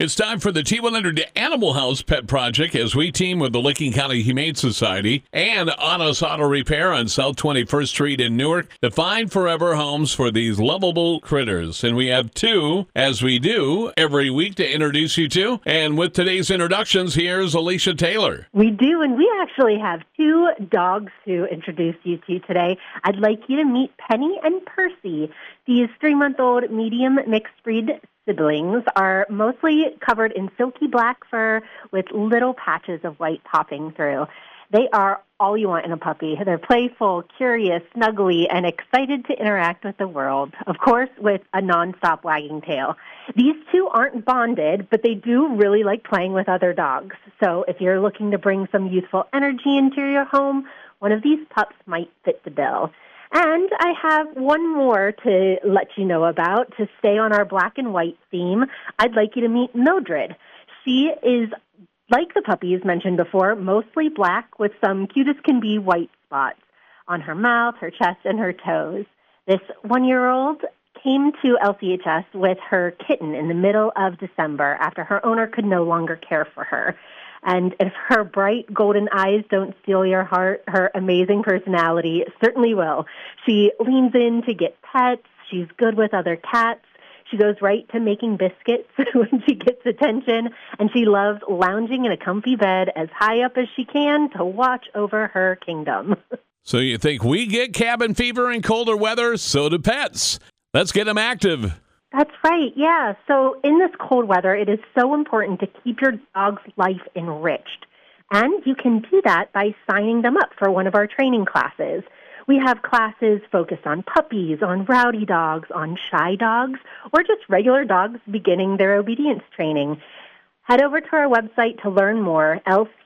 It's time for the T100 Animal House Pet Project as we team with the Licking County Humane Society and Honest Auto Repair on South 21st Street in Newark to find forever homes for these lovable critters. And we have two, as we do every week, to introduce you to. And with today's introductions, here's Alicia Taylor. We do, and we actually have two dogs to introduce you to today. I'd like you to meet Penny and Percy. These 3-month-old medium mixed breed siblings are mostly covered in silky black fur with little patches of white popping through. They are all you want in a puppy. They're playful, curious, snuggly, and excited to interact with the world, of course, with a nonstop wagging tail. These two aren't bonded, but they do really like playing with other dogs. So if you're looking to bring some youthful energy into your home, one of these pups might fit the bill. And I have one more to let you know about to stay on our black and white theme. I'd like you to meet Mildred. She is, like the puppies mentioned before, mostly black with some cute-as-can-be white spots on her mouth, her chest, and her toes. This 1-year-old came to LCHS with her kitten in the middle of December after her owner could no longer care for her. And if her bright golden eyes don't steal your heart, her amazing personality certainly will. She leans in to get pets. She's good with other cats. She goes right to making biscuits when she gets attention. And she loves lounging in a comfy bed as high up as she can to watch over her kingdom. So you think we get cabin fever in colder weather? So do pets. Let's get them active. That's right, yeah. So in this cold weather, it is so important to keep your dog's life enriched. And you can do that by signing them up for one of our training classes. We have classes focused on puppies, on rowdy dogs, on shy dogs, or just regular dogs beginning their obedience training. Head over to our website to learn more,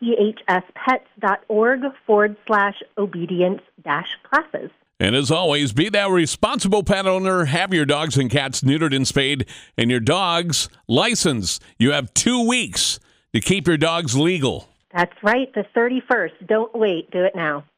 lchspets.org/obedience-classes. And as always, be that responsible pet owner. Have your dogs and cats neutered and spayed, and your dogs licensed. You have 2 weeks to keep your dogs legal. That's right, the 31st. Don't wait. Do it now.